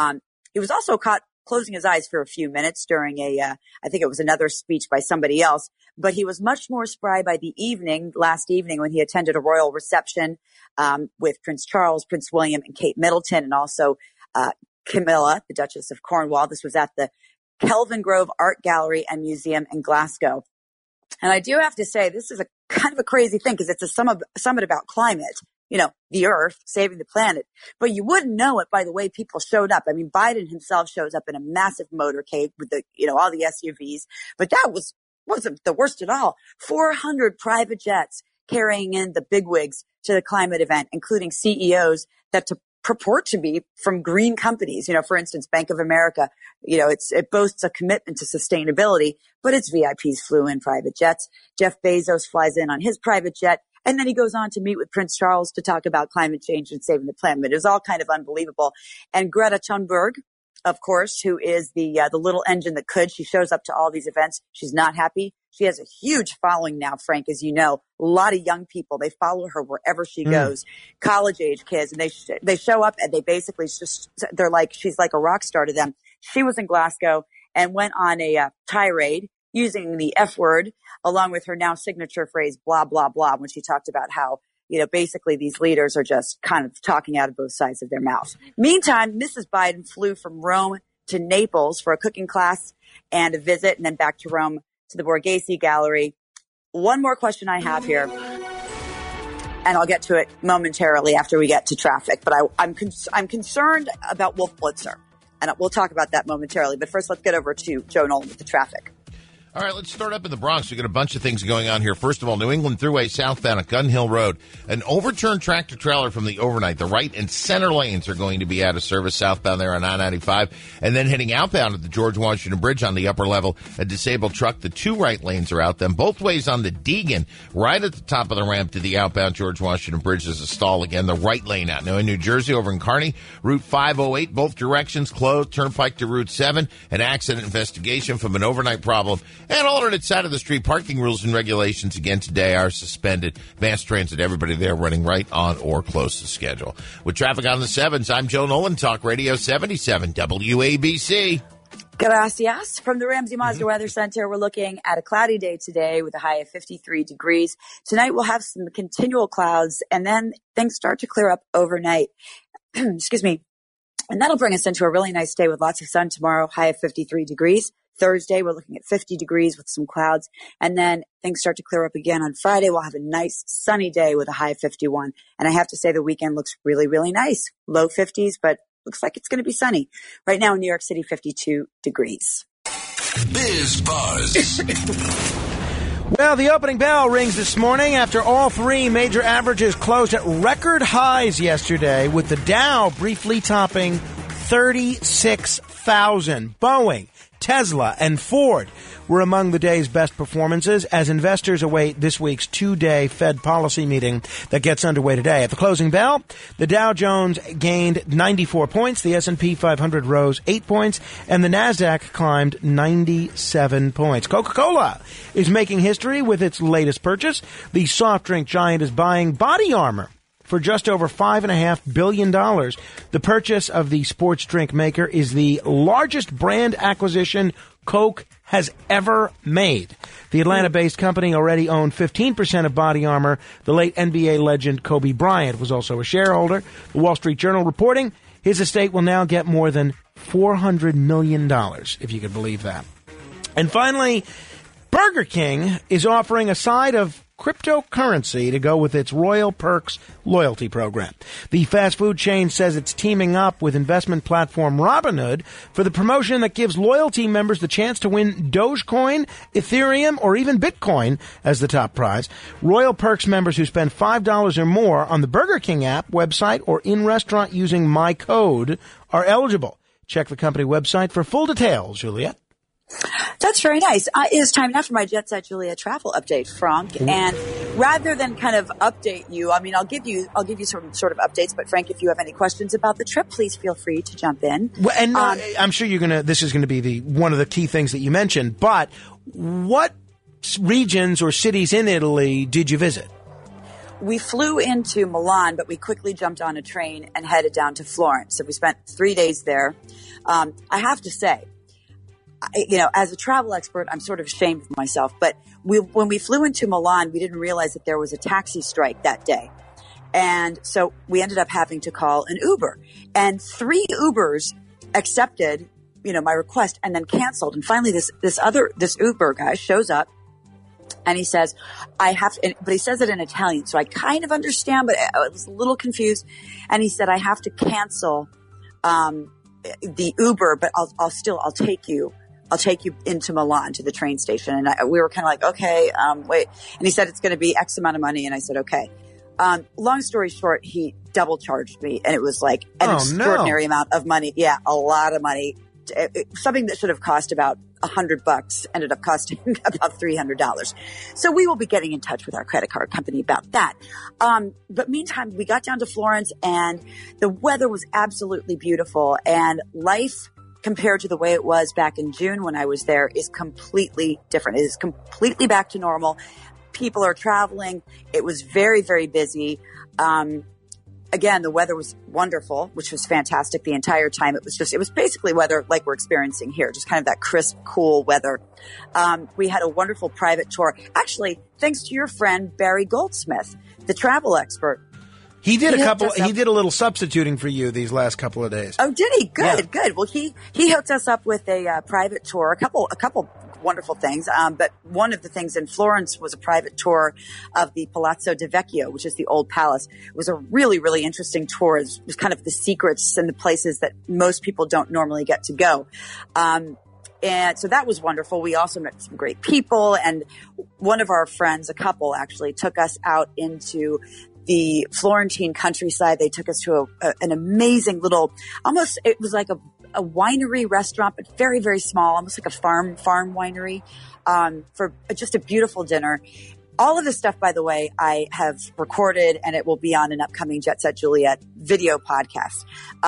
He was also caught closing his eyes for a few minutes during I think it was another speech by somebody else, but he was much more spry by the last evening when he attended a royal reception, with Prince Charles, Prince William, and Kate Middleton, and also, Camilla, the Duchess of Cornwall. This was at the Kelvingrove Art Gallery and Museum in Glasgow. And I do have to say, this is a kind of a crazy thing because it's a summit about climate. You know, the earth, saving the planet. But you wouldn't know it by the way people showed up. I mean, Biden himself shows up in a massive motorcade with all the SUVs. But that wasn't the worst at all. 400 private jets carrying in the bigwigs to the climate event, including CEOs that purport to be from green companies. You know, for instance, Bank of America, it boasts a commitment to sustainability, but its VIPs flew in private jets. Jeff Bezos flies in on his private jet. And then he goes on to meet with Prince Charles to talk about climate change and saving the planet. It was all kind of unbelievable. And Greta Thunberg, of course, who is the little engine that could, she shows up to all these events. She's not happy. She has a huge following now, Frank, as you know. A lot of young people, they follow her wherever she goes. College age kids, and they show up and they basically they're like, she's like a rock star to them. She was in Glasgow and went on a tirade using the F word, along with her now signature phrase, blah, blah, blah, when she talked about how, basically these leaders are just kind of talking out of both sides of their mouth. Meantime, Mrs. Biden flew from Rome to Naples for a cooking class and a visit, and then back to Rome to the Borghese Gallery. One more question I have here, and I'll get to it momentarily after we get to traffic, but I'm concerned about Wolf Blitzer, and we'll talk about that momentarily. But first, let's get over to Joe Nolan with the traffic. All right, let's start up in the Bronx. We've got a bunch of things going on here. First of all, New England Thruway southbound at Gun Hill Road. An overturned tractor-trailer from the overnight. The right and center lanes are going to be out of service southbound there on I-95. And then heading outbound at the George Washington Bridge on the upper level, a disabled truck. The two right lanes are out. Then both ways on the Deegan, right at the top of the ramp to the outbound George Washington Bridge. There's a stall again. The right lane out. Now in New Jersey, over in Kearney, Route 508, both directions closed. Turnpike to Route 7. An accident investigation from an overnight problem. And alternate side of the street, parking rules and regulations again today are suspended. Mass transit, everybody there running right on or close to schedule. With traffic on the 7s, I'm Joe Nolan, Talk Radio 77 WABC. Gracias. From the Ramsey Mazda Weather Center, we're looking at a cloudy day today with a high of 53 degrees. Tonight we'll have some continual clouds, and then things start to clear up overnight. Excuse me. And that'll bring us into a really nice day with lots of sun tomorrow, high of 53 degrees. Thursday, we're looking at 50 degrees with some clouds. And then things start to clear up again. On Friday, we'll have a nice sunny day with a high of 51. And I have to say the weekend looks really, really nice. Low 50s, but looks like it's going to be sunny. Right now in New York City, 52 degrees. Biz Buzz. Well, the opening bell rings this morning after all three major averages closed at record highs yesterday, with the Dow briefly topping 36,000. Boeing, Tesla, and Ford were among the day's best performances as investors await this week's two-day Fed policy meeting that gets underway today. At the closing bell, the Dow Jones gained 94 points, the S&P 500 rose 8 points, and the NASDAQ climbed 97 points. Coca-Cola is making history with its latest purchase. The soft drink giant is buying Body Armor for just over $5.5 billion. The purchase of the sports drink maker is the largest brand acquisition Coke has ever made. The Atlanta-based company already owned 15% of Body Armor. The late NBA legend Kobe Bryant was also a shareholder. The Wall Street Journal reporting his estate will now get more than $400 million, if you could believe that. And finally, Burger King is offering a side of cryptocurrency to go with its Royal Perks loyalty program. The fast food chain says it's teaming up with investment platform Robinhood for the promotion that gives loyalty members the chance to win Dogecoin, Ethereum, or even Bitcoin as the top prize. Royal Perks members who spend $5 or more on the Burger King app, website, or in-restaurant using my code are eligible. Check the company website for full details, Juliet. That's very nice. It is time now for my Jet Set Julia travel update, Frank. And rather than kind of update you, I mean, I'll give you some sort of updates. But Frank, if you have any questions about the trip, please feel free to jump in. Well, and I'm sure this is going to be one of the key things that you mentioned. But what regions or cities in Italy did you visit? We flew into Milan, but we quickly jumped on a train and headed down to Florence. So we spent 3 days there. I have to say, as a travel expert, I'm sort of ashamed of myself. But when we flew into Milan, we didn't realize that there was a taxi strike that day. And so we ended up having to call an Uber. And 3 Ubers accepted, my request and then canceled. And finally, this Uber guy shows up and he says, but he says it in Italian. So I kind of understand, but I was a little confused. And he said, I have to cancel the Uber, but I'll take you. I'll take you into Milan to the train station. And we were kind of like, okay, wait. And he said, it's going to be X amount of money. And I said, okay. Long story short, he double charged me and it was like an extraordinary amount of money. Yeah, a lot of money. Something that should have cost about $100 ended up costing about $300. So we will be getting in touch with our credit card company about that. But meantime, we got down to Florence and the weather was absolutely beautiful, and life compared to the way it was back in June when I was there is completely different. It is completely back to normal. People are traveling. It was very, very busy. Again, the weather was wonderful, which was fantastic the entire time. It was basically weather like we're experiencing here, just kind of that crisp, cool weather. We had a wonderful private tour. Actually, thanks to your friend, Barry Goldsmith, the travel expert. He did a little substituting for you these last couple of days. Oh, did he? Good. Well, he hooked us up with a private tour, a couple wonderful things. But one of the things in Florence was a private tour of the Palazzo di Vecchio, which is the old palace. It was a really, really interesting tour. It was kind of the secrets and the places that most people don't normally get to go. And so that was wonderful. We also met some great people. And one of our friends, a couple actually, took us out into the Florentine countryside. They took us to an amazing little, almost, it was like a winery restaurant, but very, very small, almost like a farm winery, for just a beautiful dinner. All of this stuff, by the way, I have recorded, and it will be on an upcoming Jet Set Juliet video podcast.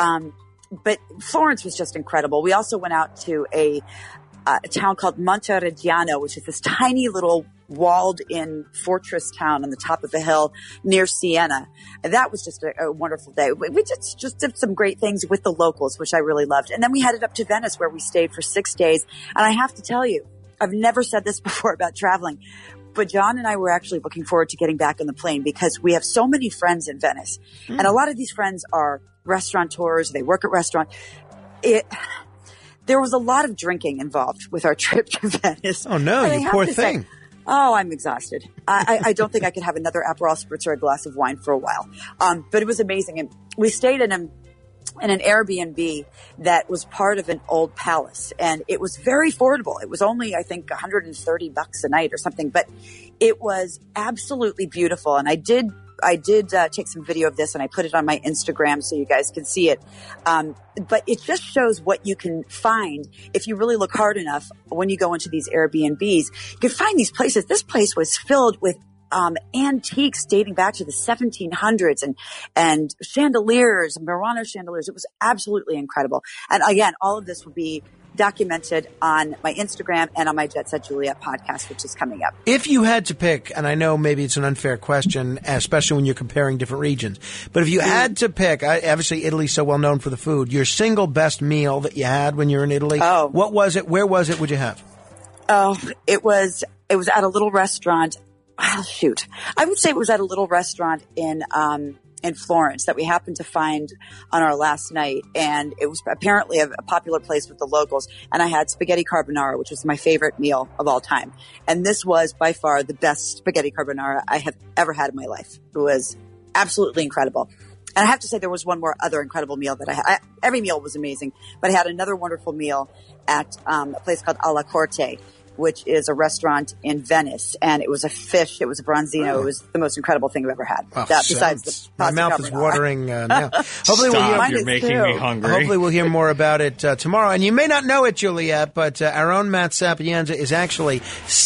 But Florence was just incredible. We also went out to a town called Montereggiano, which is this tiny little walled-in fortress town on the top of a hill near Siena. And that was just a wonderful day. We just did some great things with the locals, which I really loved. And then we headed up to Venice, where we stayed for 6 days. And I have to tell you, I've never said this before about traveling, but John and I were actually looking forward to getting back on the plane because we have so many friends in Venice. And a lot of these friends are restaurateurs. They work at restaurants. There was a lot of drinking involved with our trip to Venice. Oh, no, you poor thing. Oh, I'm exhausted. I don't think I could have another Aperol Spritz or a glass of wine for a while. But it was amazing. And we stayed in an Airbnb that was part of an old palace. And it was very affordable. It was only, I think, $130 a night or something. But it was absolutely beautiful. And I did take some video of this, and I put it on my Instagram so you guys can see it. But it just shows what you can find if you really look hard enough when you go into these Airbnbs. You can find these places. This place was filled with antiques dating back to the 1700s and chandeliers, Murano chandeliers. It was absolutely incredible. And again, all of this will be documented on my Instagram and on my Jet Set Juliet podcast, which is coming up. If you had to pick, and I know maybe it's an unfair question, especially when you're comparing different regions, but if you had to pick, obviously Italy's so well known for the food, your single best meal that you had when you were in Italy, what was it? Where was it? Would you have? Oh, it was at a little restaurant. Oh, shoot. I would say it was at a little restaurant in Florence that we happened to find on our last night. And it was apparently a popular place with the locals. And I had spaghetti carbonara, which was my favorite meal of all time. And this was by far the best spaghetti carbonara I have ever had in my life. It was absolutely incredible. And I have to say there was one more other incredible meal that I had. Every meal was amazing, but I had another wonderful meal at a place called Alla Corte, which is a restaurant in Venice. And it was a fish. It was a bronzino. Oh. It was the most incredible thing I've ever had. Oh, Besides the my mouth carbonara. is watering now. Hopefully You're making me hungry. Hopefully we'll hear more about it tomorrow. And you may not know it, Juliet, but our own Matt Sapienza is actually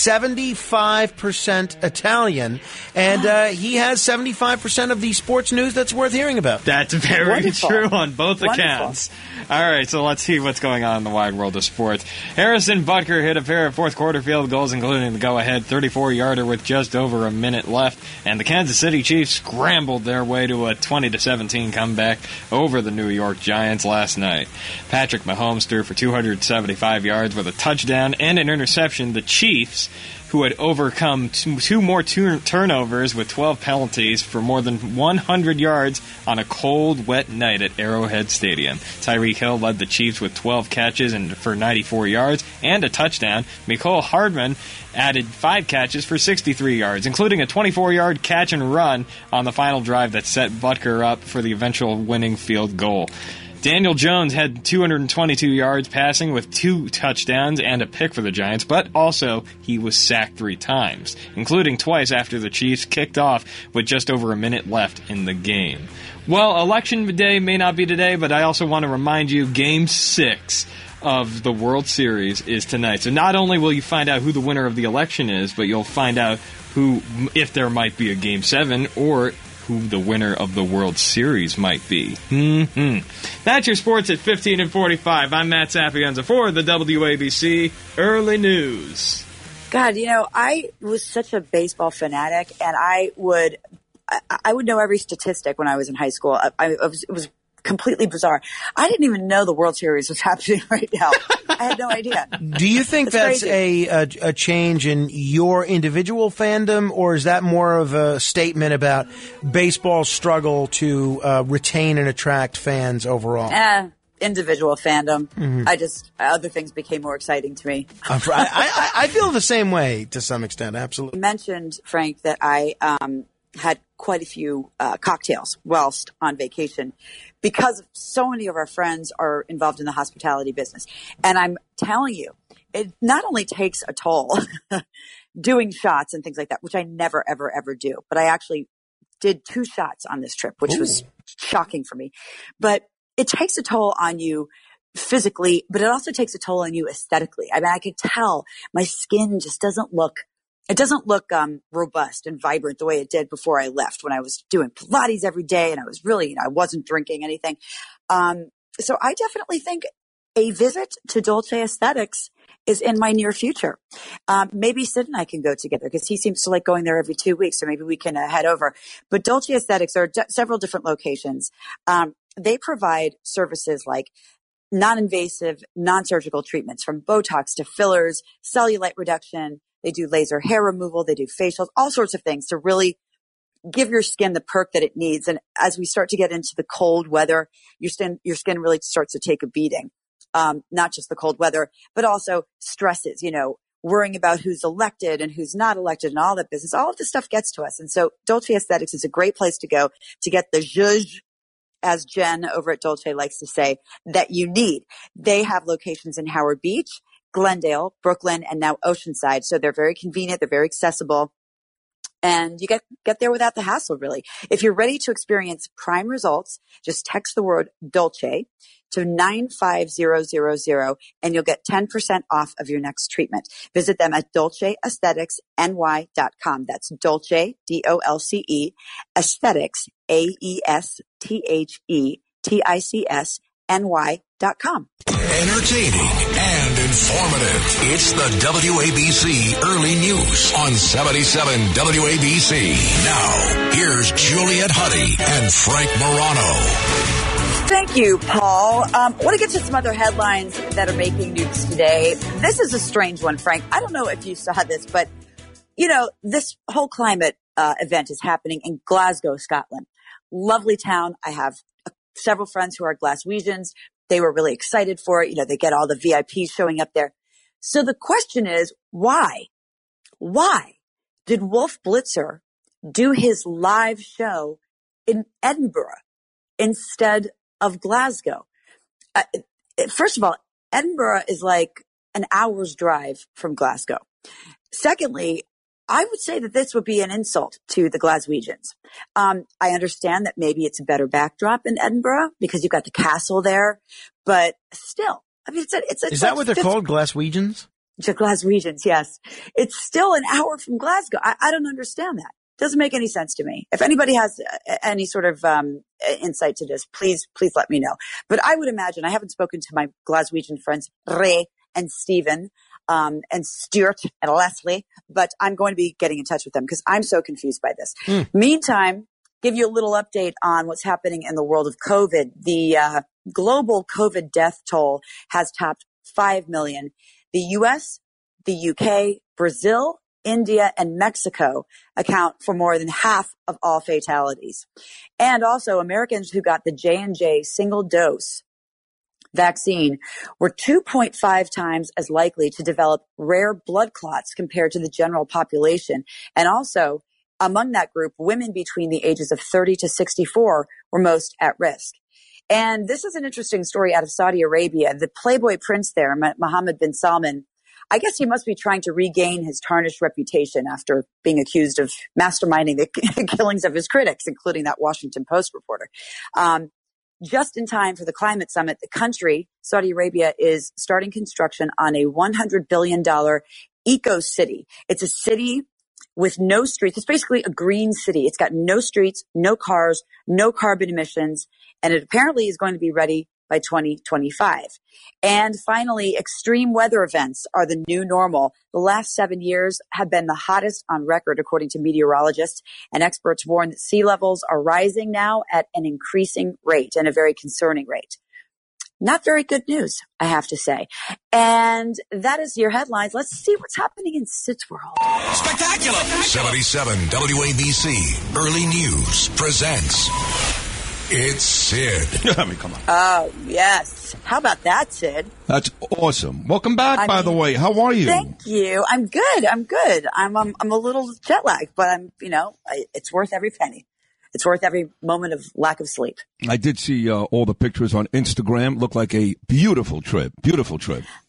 75% Italian. And he has 75% of the sports news that's worth hearing about. That's very Wonderful. true on both Wonderful. accounts. All right, so let's see what's going on in the wide world of sports. Harrison Butker hit a pair of fourth-quarter field goals, including the go-ahead 34-yarder with just over a minute left, and the Kansas City Chiefs scrambled their way to a 20-17 comeback over the New York Giants last night. Patrick Mahomes threw for 275 yards with a touchdown and an interception. The Chiefs, who had overcome two more turnovers with 12 penalties for more than 100 yards on a cold, wet night at Arrowhead Stadium. Tyreek Hill led the Chiefs with 12 catches for 94 yards and a touchdown. Mecole Hardman added 5 catches for 63 yards, including a 24-yard catch and run on the final drive that set Butker up for the eventual winning field goal. Daniel Jones had 222 yards passing with 2 touchdowns and a pick for the Giants, but also he was sacked 3 times, including twice after the Chiefs kicked off with just over a minute left in the game. Well, Election Day may not be today, but I also want to remind you, Game 6 of the World Series is tonight. So not only will you find out who the winner of the election is, but you'll find out if there might be a Game 7 or who the winner of the World Series might be. That's your sports at 15 and 45. I'm Matt Sapienza for the WABC Early News. God, I was such a baseball fanatic, and I would know every statistic when I was in high school. It was completely bizarre. I didn't even know the World Series was happening right now. I had no idea. Do you think that's a change in your individual fandom, or is that more of a statement about baseball's struggle to retain and attract fans overall? Individual fandom. Mm-hmm. Other things became more exciting to me. I feel the same way to some extent, absolutely. You mentioned, Frank, that I had quite a few cocktails whilst on vacation because so many of our friends are involved in the hospitality business. And I'm telling you, it not only takes a toll doing shots and things like that, which I never, ever, ever do, but I actually did 2 shots on this trip, which was shocking for me. But it takes a toll on you physically, but it also takes a toll on you aesthetically. I mean, I could tell my skin just doesn't look robust and vibrant the way it did before I left, when I was doing Pilates every day and I was really, I wasn't drinking anything. So I definitely think a visit to Dolce Aesthetics is in my near future. Maybe Sid and I can go together because he seems to like going there every 2 weeks. So maybe we can head over. But Dolce Aesthetics, there are several different locations. They provide services like non-invasive, non-surgical treatments, from Botox to fillers, cellulite reduction. They do laser hair removal. They do facials, all sorts of things to really give your skin the perk that it needs. And as we start to get into the cold weather, your skin really starts to take a beating. Not just the cold weather, but also stresses, worrying about who's elected and who's not elected and all that business. All of this stuff gets to us. And so Dolce Aesthetics is a great place to go to get the zhuzh, as Jen over at Dolce likes to say, that you need. They have locations in Howard Beach, Glendale, Brooklyn, and now Oceanside. So they're very convenient. They're very accessible. And you get there without the hassle, really. If you're ready to experience prime results, just text the word Dolce to 95000 and you'll get 10% off of your next treatment. Visit them at dolceaestheticsny.com. That's Dolce, DOLCE, Aesthetics, AESTHETICSNY.com. Entertaining and informative. It's the WABC Early News on 77 WABC. Now, here's Juliet Huddy and Frank Morano. Thank you, Paul. I want to get to some other headlines that are making news today. This is a strange one, Frank. I don't know if you saw this, but, this whole climate event is happening in Glasgow, Scotland. Lovely town. I have several friends who are Glaswegians. They were really excited for it. They get all the VIPs showing up there. So the question is, why? Why did Wolf Blitzer do his live show in Edinburgh instead of Glasgow? First of all, Edinburgh is like an hour's drive from Glasgow. Secondly, I would say that this would be an insult to the Glaswegians. I understand that maybe it's a better backdrop in Edinburgh because you've got the castle there, but still, I mean, it's is that what they're called, Glaswegians? Glaswegians, yes. It's still an hour from Glasgow. I don't understand that. Doesn't make any sense to me. If anybody has any sort of insight to this, please let me know. But I would imagine, I haven't spoken to my Glaswegian friends, Ray and Stephen, and Stuart and Leslie, but I'm going to be getting in touch with them because I'm so confused by this. Meantime, give you a little update on what's happening in the world of COVID. The global COVID death toll has topped 5 million. The U.S., the UK, Brazil, India, and Mexico account for more than half of all fatalities. And also, Americans who got the J&J single dose vaccine were 2.5 times as likely to develop rare blood clots compared to the general population. And also, among that group, women between the ages of 30 to 64 were most at risk. And this is an interesting story out of Saudi Arabia. The Playboy prince there, Mohammed bin Salman, I guess he must be trying to regain his tarnished reputation after being accused of masterminding the killings of his critics, including that Washington Post reporter. Just in time for the climate summit, the country, Saudi Arabia, is starting construction on a $100 billion eco-city. It's a city with no streets. It's basically a green city. It's got no streets, no cars, no carbon emissions, and it apparently is going to be ready by 2025. And finally, extreme weather events are the new normal. The last 7 years have been the hottest on record, according to meteorologists, and experts warn that sea levels are rising now at an increasing rate and a very concerning rate. Not very good news, I have to say. And that is your headlines. Let's see what's happening in Sid's world. Spectacular! 77 WABC Early News presents It's Sid. I mean, come on. Oh, yes. How about that, Sid? That's awesome. Welcome back, by the way. How are you? Thank you. I'm good. I'm a little jet lagged, but it's worth every penny. It's worth every moment of lack of sleep. I did see all the pictures on Instagram. Looked like a beautiful trip. Beautiful trip.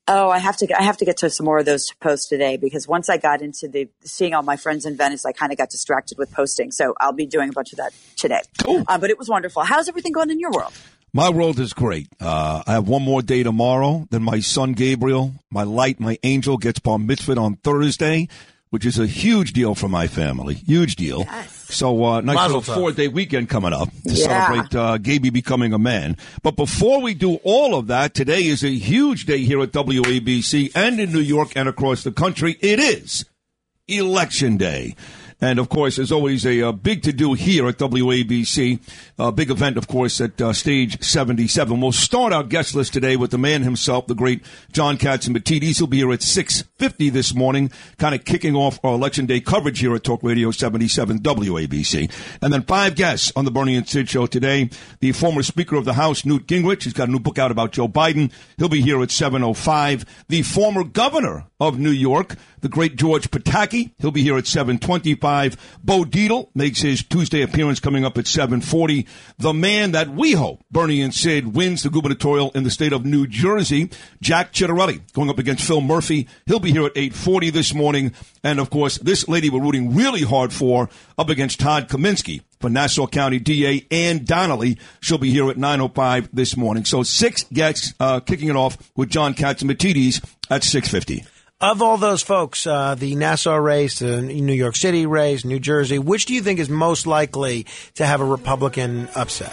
Oh, I have to get to some more of those posts today, because once I got into seeing all my friends in Venice, I kind of got distracted with posting. So I'll be doing a bunch of that today. Cool. But it was wonderful. How's everything going in your world? My world is great. I have one more day tomorrow. Then my son Gabriel, my light, my angel, gets bar mitzvah on Thursday, which is a huge deal for my family. Huge deal. Yes. So nice little 4-day weekend coming up to celebrate Gaby becoming a man. But before we do all of that, today is a huge day here at WABC and in New York and across the country. It is Election Day. And, of course, there's always a big to-do here at WABC. A big event, of course, at Stage 77. We'll start our guest list today with the man himself, the great John Catsimatidis. He'll be here at 6:50 this morning, kind of kicking off our Election Day coverage here at Talk Radio 77 WABC. And then 5 guests on the Bernie and Sid show today. The former Speaker of the House, Newt Gingrich. He's got a new book out about Joe Biden. He'll be here at 7:05. The former governor of New York, the great George Pataki. He'll be here at 7:25. Bo Dietl makes his Tuesday appearance coming up at 7:40. The man that we hope, Bernie and Sid, wins the gubernatorial in the state of New Jersey, Jack Ciattarelli, going up against Phil Murphy. He'll be here at 8:40 this morning. And, of course, this lady we're rooting really hard for up against Todd Kaminsky for Nassau County DA, Ann Donnelly. She'll be here at 9:05 this morning. So 6 guests kicking it off with John Catsimatidis at 6:50. Of all those folks, the Nassau race, the New York City race, New Jersey, which do you think is most likely to have a Republican upset?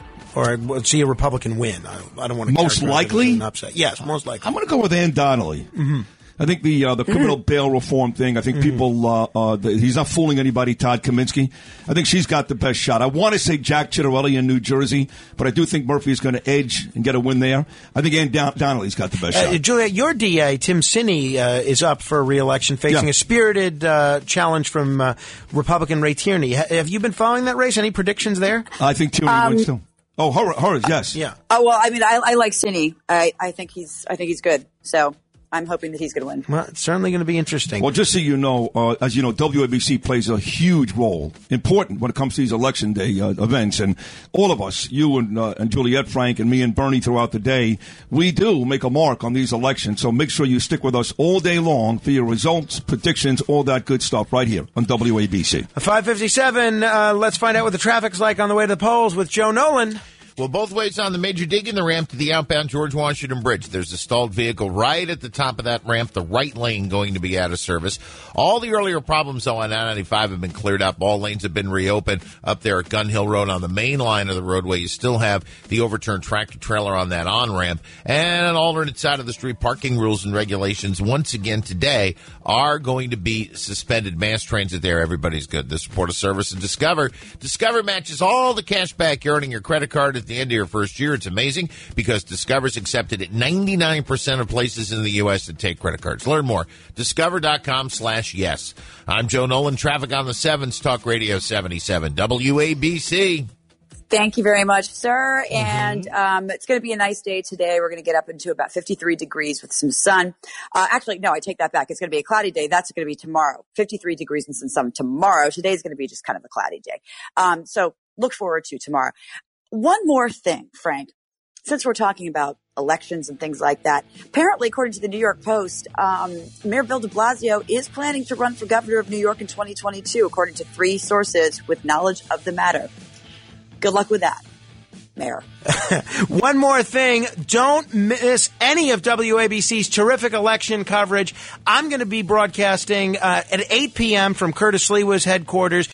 Or see a Republican win? I don't want to most likely an upset. Yes, most likely. I'm going to go with Ann Donnelly. Mm-hmm. I think the criminal bail reform thing, I think people, he's not fooling anybody, Todd Kaminsky. I think she's got the best shot. I want to say Jack Ciattarelli in New Jersey, but I do think Murphy is going to edge and get a win there. I think Ann Donnelly's got the best shot. Julia, your DA, Tim Sinney, is up for re-election, facing a spirited challenge from Republican Ray Tierney. Have you been following that race? Any predictions there? I think Tierney wins too. Oh, hers, yes. Yeah. Oh, well, I mean, I like Sinney. I think he's good. So I'm hoping that he's going to win. Well, it's certainly going to be interesting. Well, just so you know, as you know, WABC plays a huge role, important when it comes to these Election Day events. And all of us, you and Juliette Frank and me and Bernie throughout the day, we do make a mark on these elections. So make sure you stick with us all day long for your results, predictions, all that good stuff right here on WABC. 5:57, let's find out what the traffic's like on the way to the polls with Joe Nolan. Well, both ways on the major dig in the ramp to the outbound George Washington Bridge. There's a stalled vehicle right at the top of that ramp, the right lane going to be out of service. All the earlier problems, though, on I-95 have been cleared up. All lanes have been reopened. Up there at Gun Hill Road on the main line of the roadway, you still have the overturned tractor-trailer on that on-ramp. And an alternate side of the street, parking rules and regulations, once again today, are going to be suspended. Mass transit there, everybody's good. This report of service and Discover. Discover matches all the cash back you're earning your credit card at the end of your first year. It's amazing because Discover's accepted at 99% of places in the U.S. that take credit cards. Learn more. Discover.com/yes. I'm Joe Nolan. Traffic on the 7s, Talk Radio 77 WABC. Thank you very much, sir. And it's going to be a nice day today. We're going to get up into about 53 degrees with some sun. Actually, no, I take that back. It's going to be a cloudy day. That's going to be tomorrow. 53 degrees and some sun tomorrow. Today's going to be just kind of a cloudy day. So look forward to tomorrow. One more thing, Frank, since we're talking about elections and things like that. Apparently, according to the New York Post, Mayor Bill de Blasio is planning to run for governor of New York in 2022, according to 3 sources with knowledge of the matter. Good luck with that, Mayor. One more thing. Don't miss any of WABC's terrific election coverage. I'm going to be broadcasting at 8 p.m. from Curtis Sliwa's headquarters.